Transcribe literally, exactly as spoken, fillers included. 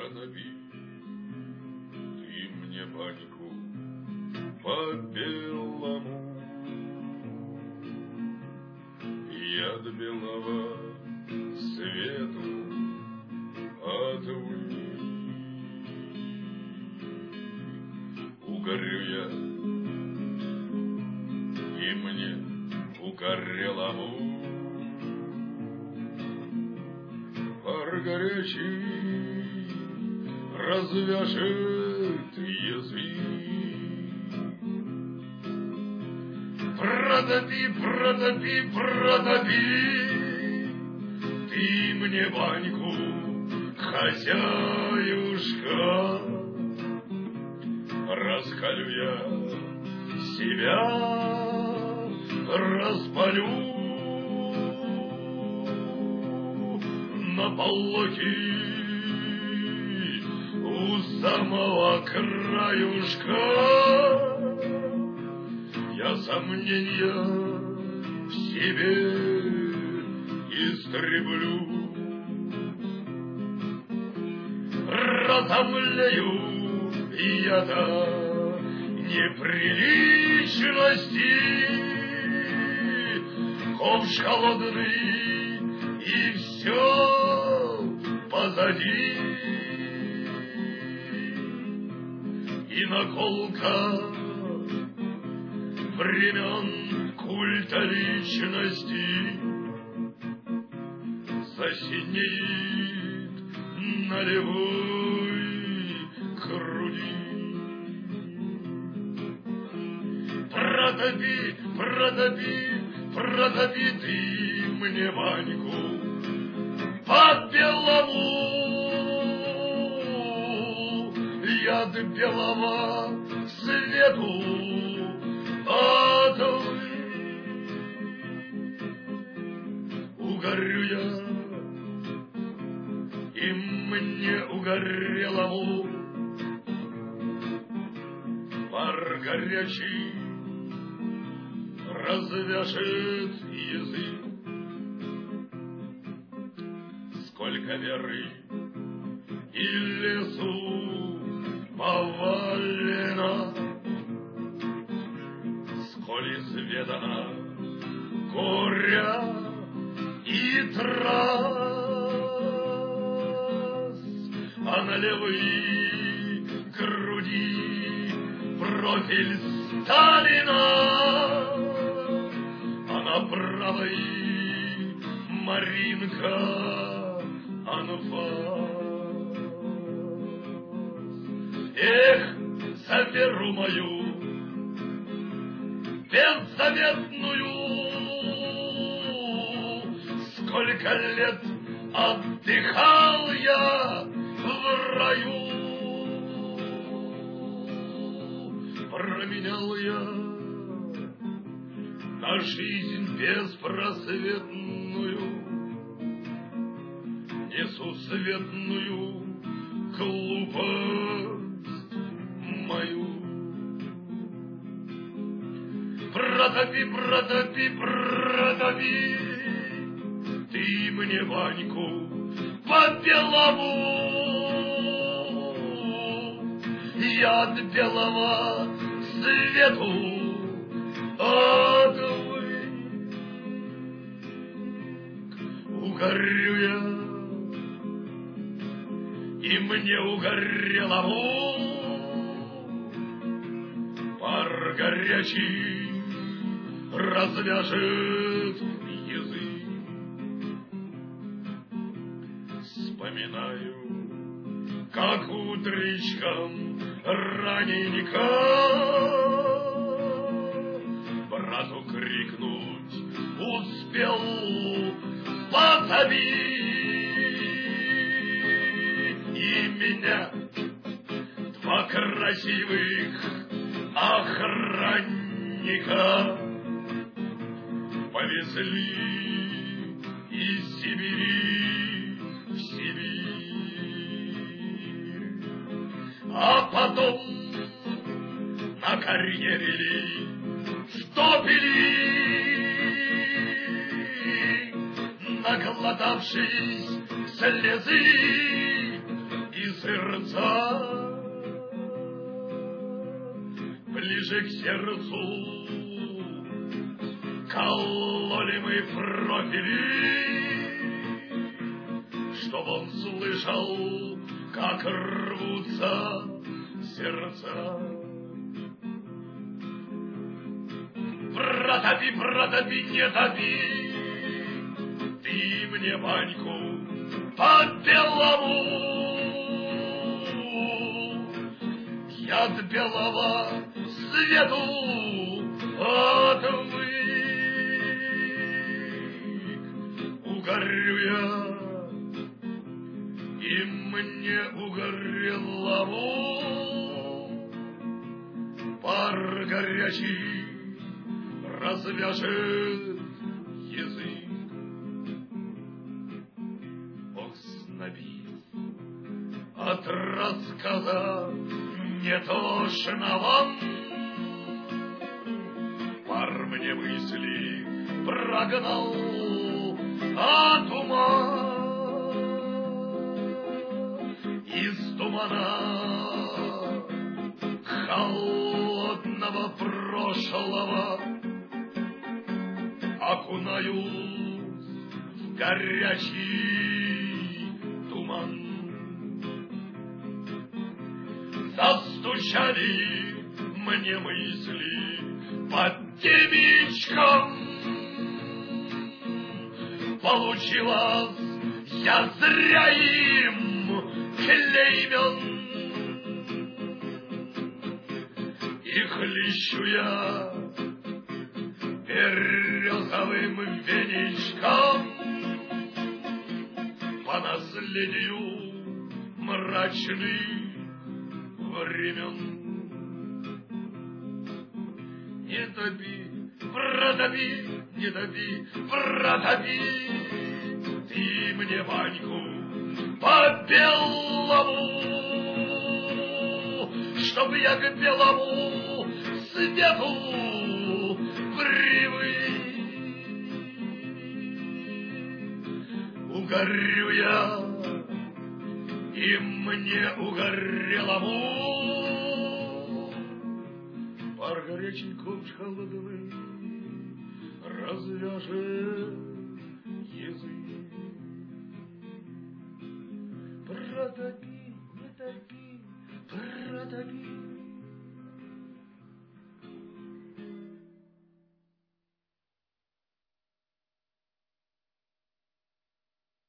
продави ты мне баньку по-белому. Я до белого свету отвык. Угорю я, и мне угорелому пар горячий развяжет язык. Продави, продави, продави ты мне баньку, хозяюшка. Раскалю я себя, распалю на полоке у самого краюшка. Я сомнения в себе истреблю, разомлею я до неприличности. Ковш холодный, и все позади. И наколка времен культа личности засинеет на левой груди. Продави, продави, продави ты мне баньку по-белому. Я до белого свету отвык. Угорю я, и мне угорелому пар горячий развяжет язык. Сколько веры и лесу повалено, сколь изведано горя и трас, а на левой груди профиль Сталина, а на правой Маринка анфас. Эх, за веру мою беззаветную, сколько лет отдыхал я в раю. Променял я на жизнь беспросветную, несусветную глупость мою. Продави, продави, продави ты мне баньку по-белому. Я от белого свету отвык. Угорю я, и мне угорелому пар горячий развяжет язык. Вспоминаю, как утречком раненько брату крикнуть успел: позови. И меня два красивых охранника повезли из Сибири в Сибирь, а потом на карьере штопили, наглотавшись слезы и и сердца ближе к сердцу кололи мы профили, чтоб он слышал, как рвутся сердца. Протопи, протопи, не топи ты мне баньку по-белому. Я от белого свету отмык. Угорю я, и мне угорелому пар горячий развяжет язык. Ох, снобист, от рассказа не тошно вам, пар мне мысли прогнал от ума. Из тумана холодного прошлого окунаюсь в горячий туман. Застучали мне мысли под темечком. Получилось, я зря им клеймен, и хлещу я березовым веничком по наследию мрачных времен. Не топи, протопи, не топи, протопи ты мне баньку по-белому, чтоб я к белому свету привык. Угорю я, и мне угорелому пар горячий ковш холодный развяжет язык. Протопи,